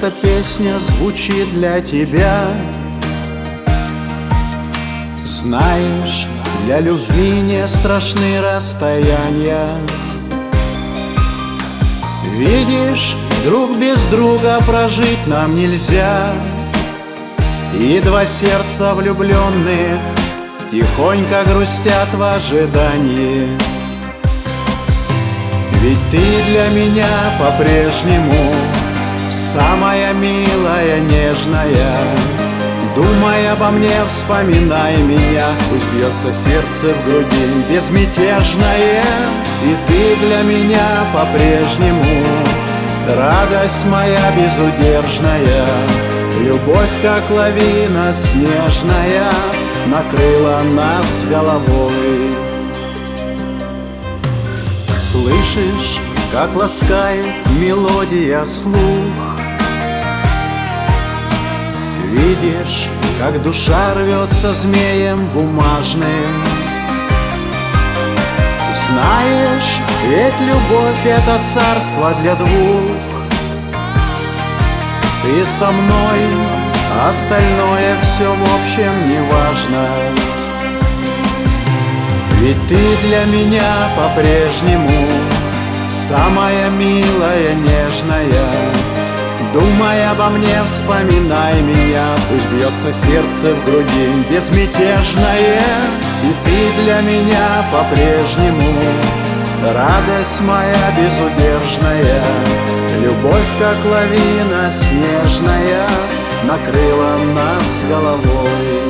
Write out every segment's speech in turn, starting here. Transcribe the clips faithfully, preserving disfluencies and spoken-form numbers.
эта песня звучит для тебя. Знаешь, для любви не страшны расстояния. Видишь, друг без друга прожить нам нельзя. И два сердца влюбленных тихонько грустят в ожидании. Ведь ты для меня по-прежнему самая милая, нежная. Думай обо мне, вспоминай меня, пусть бьется сердце в груди безмятежное. И ты для меня по-прежнему радость моя безудержная. Любовь, как лавина снежная, накрыла нас головой. Слышишь, как ласкает мелодия слух? Видишь, как душа рвется змеем бумажным? Знаешь, ведь любовь — это царство для двух. Ты со мной, остальное все в общем не важно. Ведь ты для меня по-прежнему самая милая, нежная. Думай обо мне, вспоминай меня, пусть бьется сердце в груди безмятежное. И ты для меня по-прежнему радость моя безудержная. Любовь, как лавина снежная, накрыла нас головой.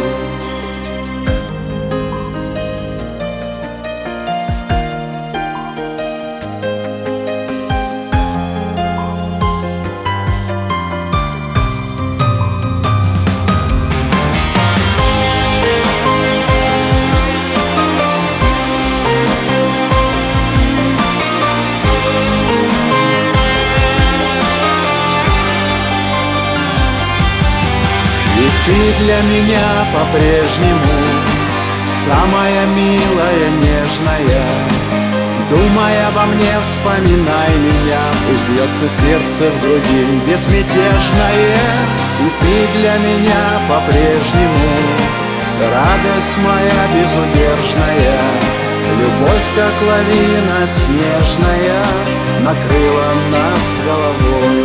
Ты для меня по-прежнему самая милая, нежная. Думай обо мне, вспоминай меня, пусть бьется сердце в груди безмятежное. И ты для меня по-прежнему радость моя безудержная. Любовь, как лавина снежная, накрыла нас головой.